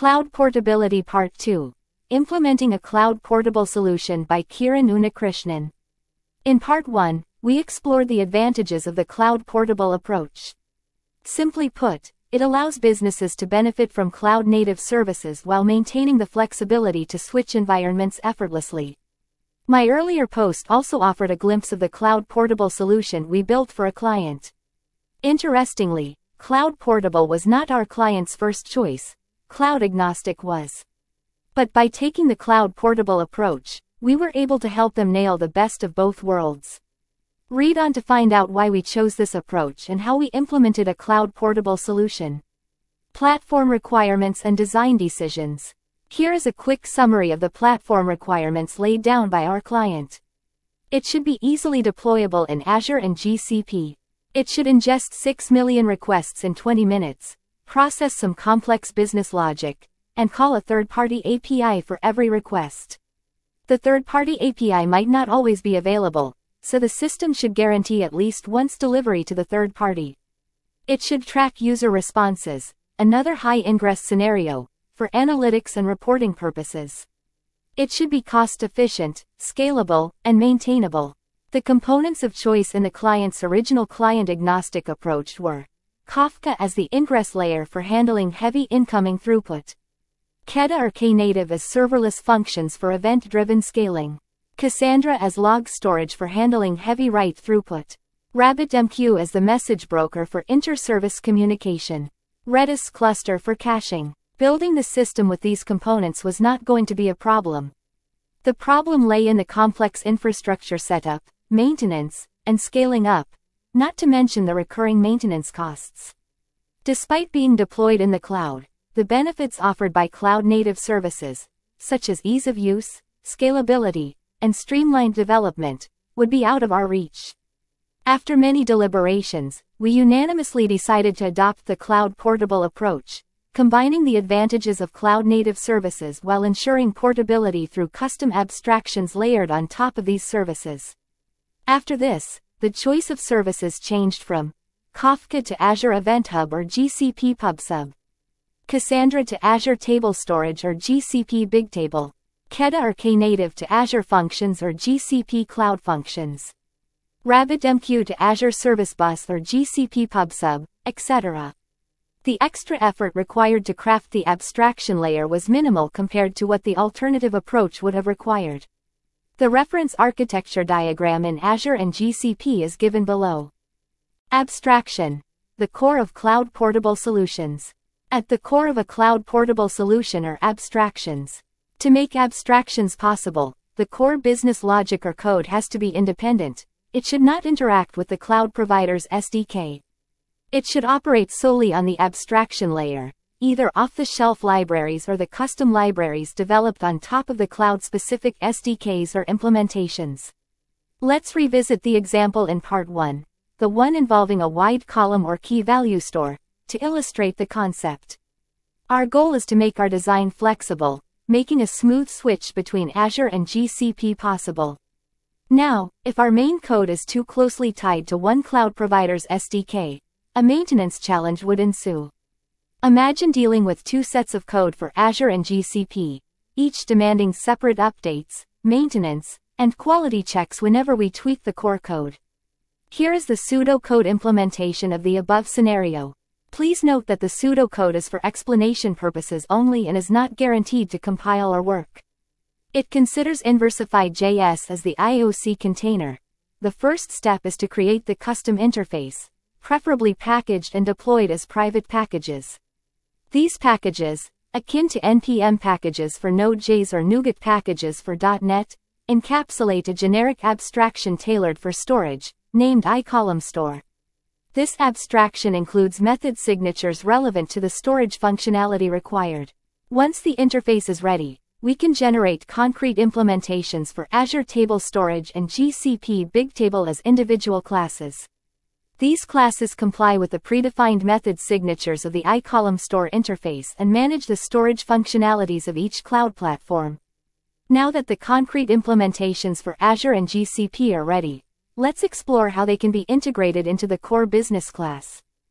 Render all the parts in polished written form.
Cloud Portability Part 2. Implementing a Cloud Portable Solution by Kiran Unnikrishnan. In Part 1, we explored the advantages of the cloud portable approach. Simply put, it allows businesses to benefit from cloud-native services while maintaining the flexibility to switch environments effortlessly. My earlier post also offered a glimpse of the cloud portable solution we built for a client. Interestingly, Cloud Portable was not our client's first choice, cloud agnostic was. But by taking the cloud portable approach, we were able to help them nail the best of both worlds. Read on to find out why we chose this approach and how we implemented a cloud portable solution. Platform requirements and design decisions. Here is a quick summary of the platform requirements laid down by our client. It should be easily deployable in Azure and GCP. It should ingest 6 million requests in 20 minutes, process some complex business logic, and call a third-party API for every request. The third-party API might not always be available, so the system should guarantee at least once delivery to the third party. It should track user responses, another high-ingress scenario, for analytics and reporting purposes. It should be cost-efficient, scalable, and maintainable. The components of choice in the client's original client-agnostic approach were Kafka as the ingress layer for handling heavy incoming throughput, Keda or Knative as serverless functions for event-driven scaling, Cassandra as log storage for handling heavy write throughput, RabbitMQ as the message broker for inter-service communication, Redis cluster for caching. Building the system with these components was not going to be a problem. The problem lay in the complex infrastructure setup, maintenance, and scaling up, not to mention the recurring maintenance costs. Despite being deployed in the cloud, the benefits offered by cloud-native services, such as ease of use, scalability, and streamlined development, would be out of our reach. After many deliberations, we unanimously decided to adopt the cloud portable approach, combining the advantages of cloud-native services while ensuring portability through custom abstractions layered on top of these services. After this, the choice of services changed from Kafka to Azure Event Hub or GCP PubSub, Cassandra to Azure Table Storage or GCP Bigtable, Keda or Knative to Azure Functions or GCP Cloud Functions, RabbitMQ to Azure Service Bus or GCP PubSub, etc. The extra effort required to craft the abstraction layer was minimal compared to what the alternative approach would have required. The reference architecture diagram in Azure and GCP is given below. Abstraction. The core of cloud portable solutions. At the core of a cloud portable solution are abstractions. To make abstractions possible, the core business logic or code has to be independent. It should not interact with the cloud provider's SDK. It should operate solely on the abstraction layer, either off-the-shelf libraries or the custom libraries developed on top of the cloud-specific SDKs or implementations. Let's revisit the example in Part 1, the one involving a wide column or key value store, to illustrate the concept. Our goal is to make our design flexible, making a smooth switch between Azure and GCP possible. Now, if our main code is too closely tied to one cloud provider's SDK, a maintenance challenge would ensue. Imagine dealing with two sets of code for Azure and GCP, each demanding separate updates, maintenance, and quality checks whenever we tweak the core code. Here is the pseudocode implementation of the above scenario. Please note that the pseudocode is for explanation purposes only and is not guaranteed to compile or work. It considers Inversify.js as the IOC container. The first step is to create the custom interface, preferably packaged and deployed as private packages. These packages, akin to NPM packages for Node.js or NuGet packages for .NET, encapsulate a generic abstraction tailored for storage, named iColumnStore. This abstraction includes method signatures relevant to the storage functionality required. Once the interface is ready, we can generate concrete implementations for Azure Table Storage and GCP Bigtable as individual classes. These classes comply with the predefined method signatures of the iColumnStore interface and manage the storage functionalities of each cloud platform. Now that the concrete implementations for Azure and GCP are ready, let's explore how they can be integrated into the core business class.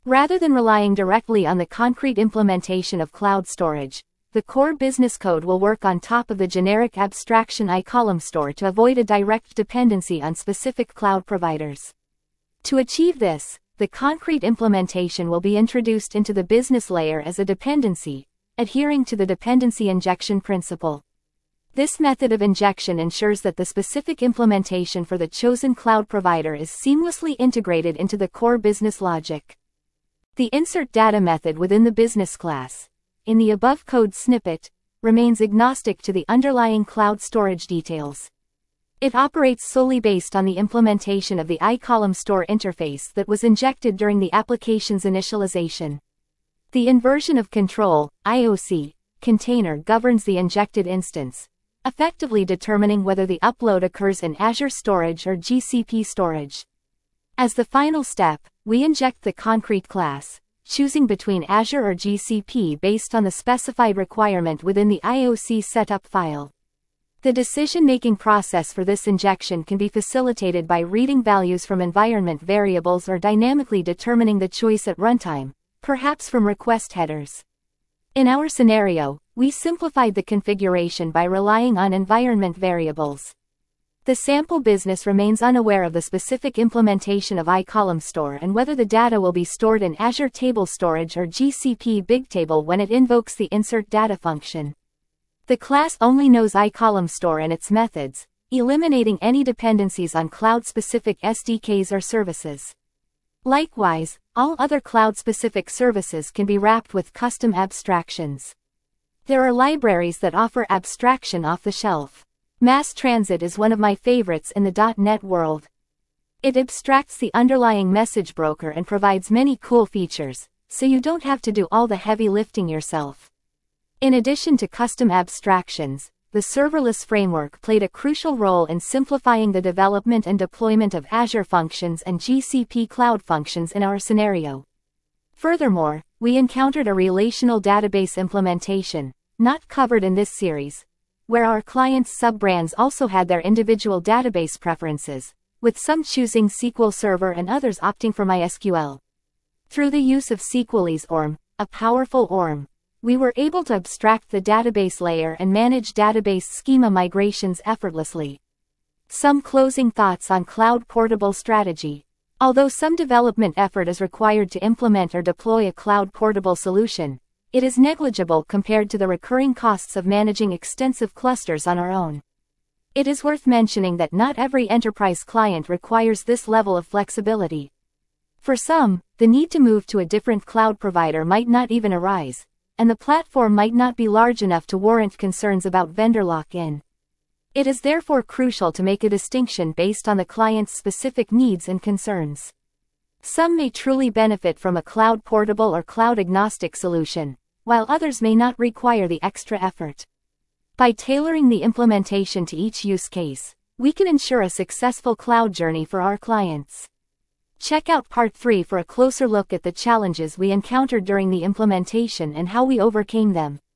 Rather than relying directly on the concrete implementation of cloud storage, the core business code will work on top of the generic abstraction iColumn Store to avoid a direct dependency on specific cloud providers. To achieve this, the concrete implementation will be introduced into the business layer as a dependency, adhering to the dependency injection principle. This method of injection ensures that the specific implementation for the chosen cloud provider is seamlessly integrated into the core business logic. The insert data method within the business class, in the above code snippet, remains agnostic to the underlying cloud storage details. It operates solely based on the implementation of the iColumn Store interface that was injected during the application's initialization. The inversion of control, IOC, container governs the injected instance, effectively determining whether the upload occurs in Azure Storage or GCP Storage. As the final step, we inject the concrete class, choosing between Azure or GCP based on the specified requirement within the IOC setup file. The decision-making process for this injection can be facilitated by reading values from environment variables or dynamically determining the choice at runtime, perhaps from request headers. In our scenario, we simplified the configuration by relying on environment variables. The sample business remains unaware of the specific implementation of iColumn Store and whether the data will be stored in Azure Table Storage or GCP Bigtable when it invokes the insert data function. The class only knows iColumn Store and its methods, eliminating any dependencies on cloud-specific SDKs or services. Likewise, all other cloud-specific services can be wrapped with custom abstractions. There are libraries that offer abstraction off the shelf. Mass Transit is one of my favorites in the .NET world. It abstracts the underlying message broker and provides many cool features, so you don't have to do all the heavy lifting yourself. In addition to custom abstractions, the serverless framework played a crucial role in simplifying the development and deployment of Azure Functions and GCP Cloud Functions in our scenario. Furthermore, we encountered a relational database implementation, not covered in this series, where our clients' sub-brands also had their individual database preferences, with some choosing SQL Server and others opting for MySQL. Through the use of SQLi's ORM, a powerful ORM, we were able to abstract the database layer and manage database schema migrations effortlessly. Some closing thoughts on cloud portable strategy. Although some development effort is required to implement or deploy a cloud portable solution, it is negligible compared to the recurring costs of managing extensive clusters on our own. It is worth mentioning that not every enterprise client requires this level of flexibility. For some, the need to move to a different cloud provider might not even arise, and the platform might not be large enough to warrant concerns about vendor lock-in. It is therefore crucial to make a distinction based on the client's specific needs and concerns. Some may truly benefit from a cloud portable or cloud agnostic solution, while others may not require the extra effort. By tailoring the implementation to each use case, we can ensure a successful cloud journey for our clients. Check out Part 3 for a closer look at the challenges we encountered during the implementation and how we overcame them.